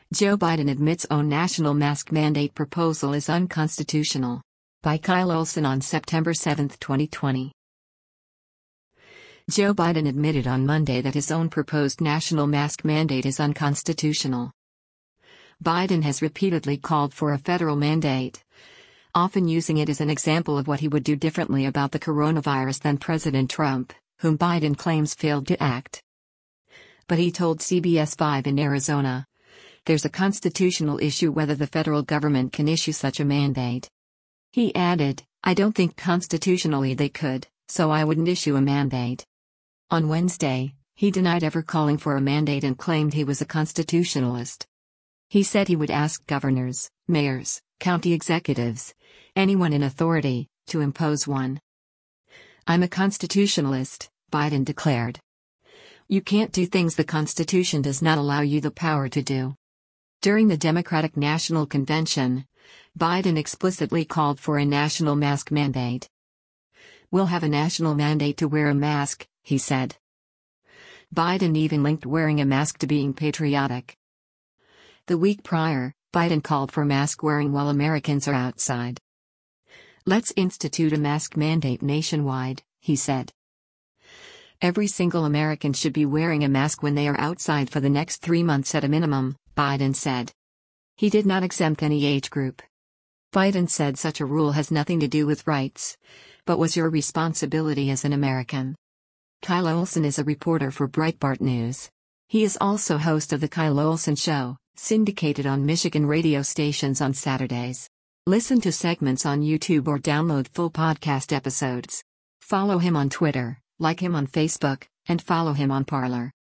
Joe Biden admits own national mask mandate proposal is unconstitutional. By Kyle Olson on September 7, 2020. Joe Biden admitted on Monday that his own proposed national mask mandate is unconstitutional. Biden has repeatedly called for a federal mandate, often using it as an example of what he would do differently about the coronavirus than President Trump, whom Biden claims failed to act. But he told CBS 5 in Arizona, "There's a constitutional issue whether the federal government can issue such a mandate." He added, "I don't think constitutionally they could, so I wouldn't issue a mandate." On Wednesday, he denied ever calling for a mandate and claimed he was a constitutionalist. He said he would ask governors, mayors, county executives, anyone in authority, to impose one. "I'm a constitutionalist," Biden declared. "You can't do things the Constitution does not allow you the power to do." During the Democratic National Convention, Biden explicitly called for a national mask mandate. "We'll have a national mandate to wear a mask," he said. Biden even linked wearing a mask to being patriotic. The week prior, Biden called for mask wearing while Americans are outside. "Let's institute a mask mandate nationwide," he said. "Every single American should be wearing a mask when they are outside for the next 3 months at a minimum," Biden said. He did not exempt any age group. Biden said such a rule has nothing to do with rights, but was your responsibility as an American. Kyle Olson is a reporter for Breitbart News. He is also host of The Kyle Olson Show, syndicated on Michigan radio stations on Saturdays. Listen to segments on YouTube or download full podcast episodes. Follow him on Twitter, like him on Facebook, and follow him on Parler.